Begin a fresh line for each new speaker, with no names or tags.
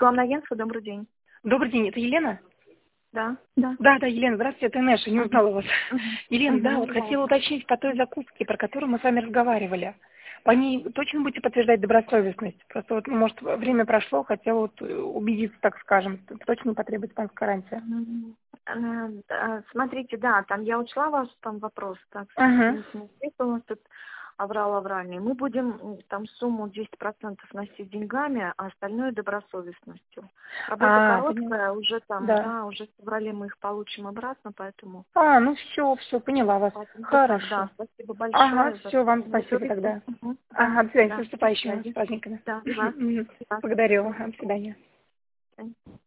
Рекламное агентство, добрый день.
Добрый день, это Елена?
Да, да.
Да, Елена, здравствуйте, это Нэша, не узнала вас. Елена, да, вот
Да.
хотела уточнить по той закупке, про которую мы с вами разговаривали. По ней точно будете подтверждать добросовестность? Просто вот, может, время прошло, хотела вот убедиться, так скажем, точно не потребуется гарантия.
Смотрите, да, там я учла ваш там вопрос, так,
Ага.
у нас тут авральный. Мы будем там сумму 10% носить деньгами, а остальное добросовестностью. Работа короткая, уже там, да, уже в феврале мы их получим обратно, поэтому...
Ну все, поняла вас. Хорошо.
Да, спасибо большое.
Ага, все, вам спасибо тогда. Ага, до свидания, с наступающим, с праздниками.
Да,
Благодарю, до свидания.